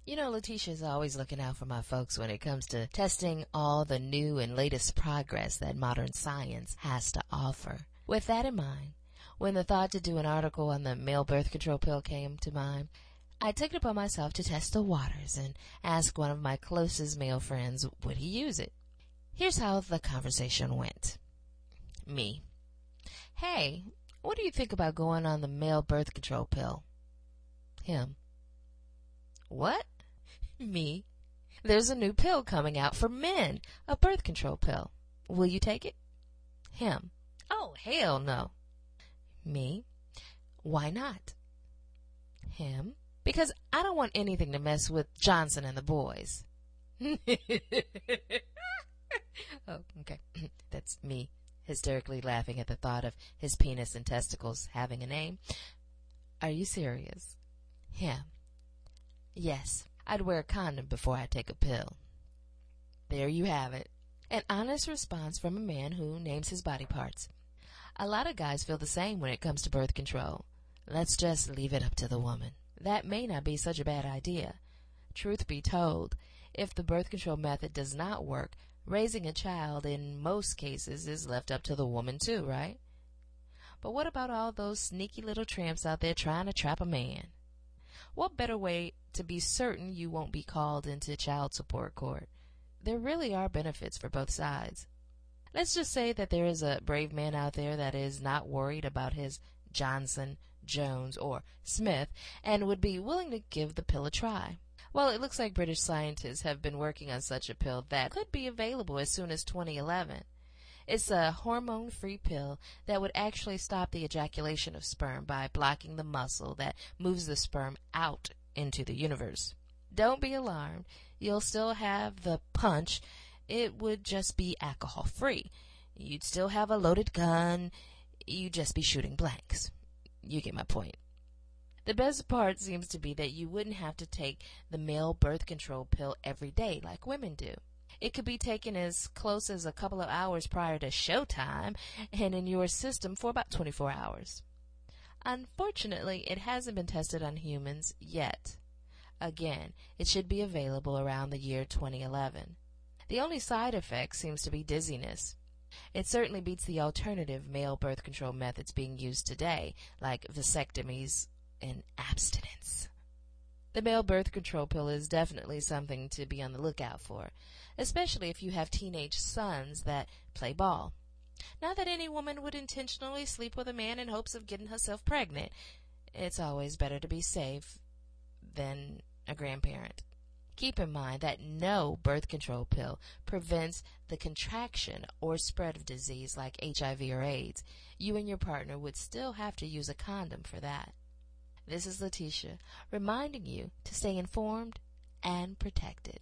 You know, Letitia's always looking out for my folks when it comes to testing all the new and latest progress that modern science has to offer. With that in mind, when the thought to do an article on the male birth control pill came to mind, I took it upon myself to test the waters and ask one of my closest male friends would he use it. Here's how the conversation went. Me: hey, what do you think about going on the male birth control pill? Him: what? Me: there's a new pill coming out for men, a birth control pill. Will you take it? Him: oh, hell no. Me: why not? Him: because I don't want anything to mess with Johnson and the boys. Oh, okay. That's me hysterically laughing at the thought of his penis and testicles having a name. Are you serious? Him: yes, I'd wear a condom before I take a pill. There you have it. An honest response from a man who names his body parts. A lot of guys feel the same when it comes to birth control. Let's just leave it up to the woman. That may not be such a bad idea. Truth be told, if the birth control method does not work, raising a child in most cases is left up to the woman too, right? But what about all those sneaky little tramps out there trying to trap a man? What better way to be certain you won't be called into child support court? There really are benefits for both sides. Let's just say that there is a brave man out there that is not worried about his Johnson, Jones, or Smith and would be willing to give the pill a try. Well, it looks like British scientists have been working on such a pill that could be available as soon as 2011. It's a hormone-free pill that would actually stop the ejaculation of sperm by blocking the muscle that moves the sperm out into the universe. Don't be alarmed. You'll still have the punch. It would just be alcohol-free. You'd still have a loaded gun. You'd just be shooting blanks. You get my point. The best part seems to be that you wouldn't have to take the male birth control pill every day like women do. It could be taken as close as a couple of hours prior to showtime and in your system for about 24 hours. Unfortunately, it hasn't been tested on humans yet. Again, it should be available around the year 2011. The only side effect seems to be dizziness. It certainly beats the alternative male birth control methods being used today, like vasectomies and abstinence. The male birth control pill is definitely something to be on the lookout for, especially if you have teenage sons that play ball. Not that any woman would intentionally sleep with a man in hopes of getting herself pregnant. It's always better to be safe than a grandparent. Keep in mind that no birth control pill prevents the contraction or spread of disease like HIV or AIDS. You and your partner would still have to use a condom for that. This is Letitia, reminding you to stay informed and protected.